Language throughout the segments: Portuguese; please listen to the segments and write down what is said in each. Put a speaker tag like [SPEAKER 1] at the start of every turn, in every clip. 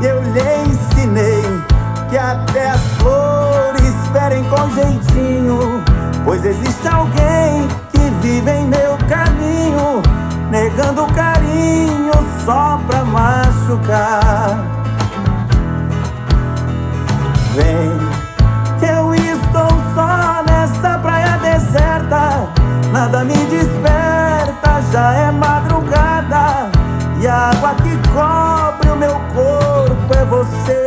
[SPEAKER 1] Eu lhe ensinei que até as flores ferem com jeitinho, pois existe alguém que vive em meu caminho, negando carinho só pra machucar. Vem, que eu estou só nessa praia deserta, nada me desperta, já é madrugada, e a água que cobre o meu corpo é você.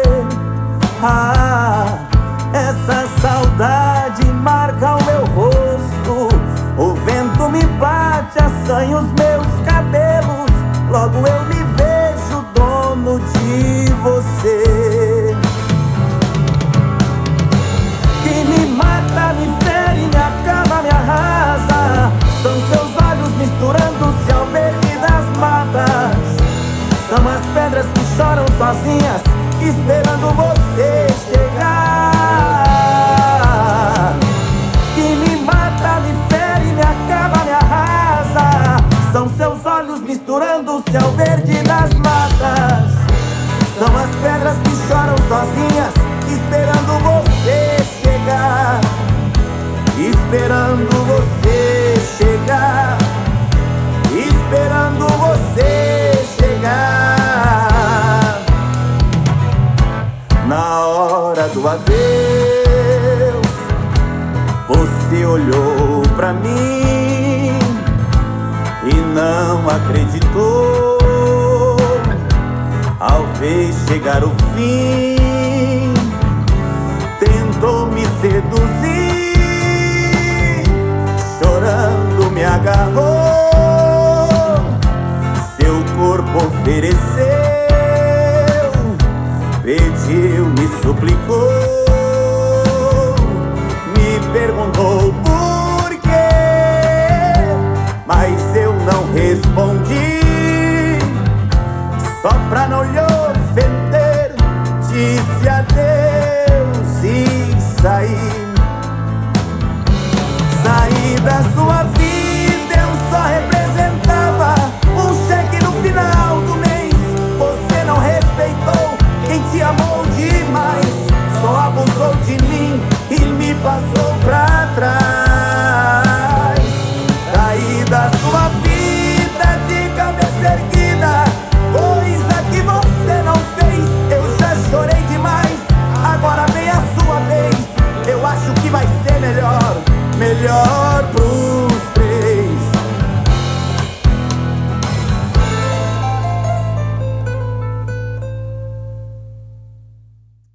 [SPEAKER 1] Essa saudade marca o meu rosto, o vento me bate, assanha os meus cabelos, logo eu me vejo dono de você. Que me mata, me fere, me acaba, me arrasa, são seus olhos misturando-se ao verde das matas, são as pedras que choram sozinhas, esperando você chegar. Que me mata, me fere, me acaba, me arrasa, são seus olhos misturando-se ao verde das matas, são as pedras que choram sozinhas, esperando você chegar, esperando você chegar, esperando você chegar. Na hora do adeus, você olhou pra mim e não acreditou. Ao ver chegar o fim, tentou me seduzir, chorando me agarrou, seu corpo ofereceu, pediu, me suplicou, me perguntou por quê, mas eu não respondi. Só pra não lhe ofender, disse adeus e saí. Saí da sua vida, eu só representava um cheque no final do mês. Você não respeitou quem te amou demais, só abusou de mim e me passou pra